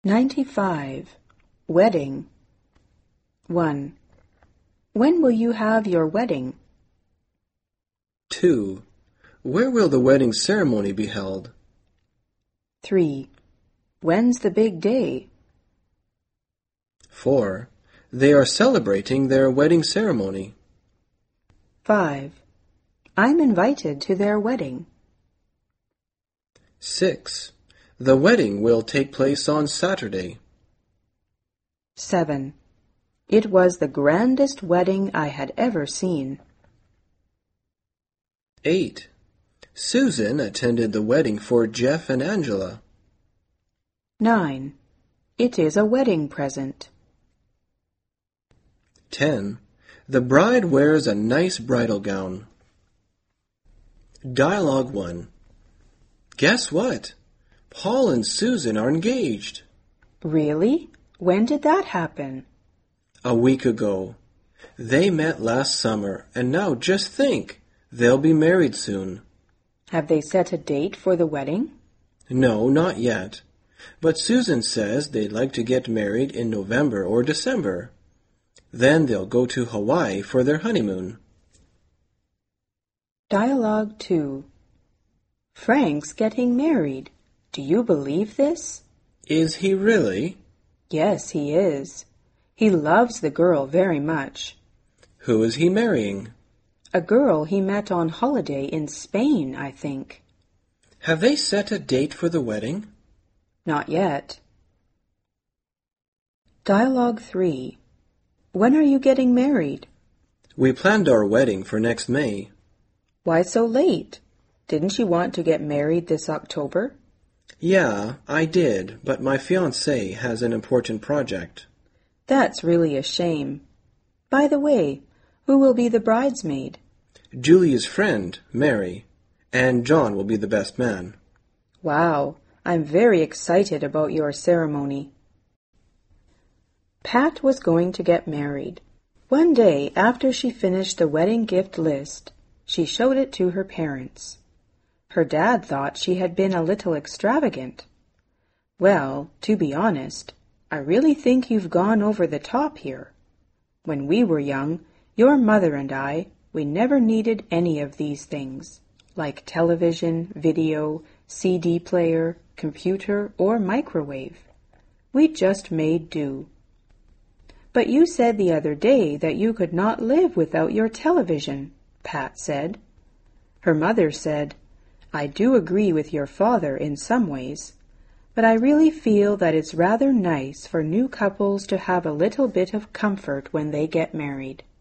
95. Wedding. 1. When will you have your wedding? 2. Where will the wedding ceremony be held? 3. When's the big day? 4. They are celebrating their wedding ceremony. 5. I'm invited to their wedding. 6. The wedding will take place on Saturday. 7. It was the grandest wedding I had ever seen. 8. Susan attended the wedding for Jeff and Angela. 9. It is a wedding present. 10. The bride wears a nice bridal gown. Dialogue 1. Guess what? Paul and Susan are engaged. Really? When did that happen? A week ago. They met last summer, and now just think, they'll be married soon. Have they set a date for the wedding? No, not yet. But Susan says they'd like to get married in November or December. Then they'll go to Hawaii for their honeymoon. Dialogue 2. Frank's getting married. Do you believe this? Is he really? Yes, he is. He loves the girl very much. Who is he marrying? A girl he met on holiday in Spain, I think. Have they set a date for the wedding? Not yet. Dialogue 3. When are you getting married? We planned our wedding for next May. Why so late? Didn't you want to get married this October? Yeah, I did, but my fiancé has an important project. That's really a shame. By the way, who will be the bridesmaid? Julie's friend, Mary, and John will be the best man. Wow, I'm very excited about your ceremony. Pat was going to get married. One day after she finished the wedding gift list, she showed it to her parents. Her dad thought she had been a little extravagant. Well, to be honest, I really think you've gone over the top here. When we were young, your mother and I, we never needed any of these things, like television, video, CD player, computer, or microwave. We just made do. But you said the other day that you could not live without your television, Pat said. Her mother said, I do agree with your father in some ways, but I really feel that it's rather nice for new couples to have a little bit of comfort when they get married.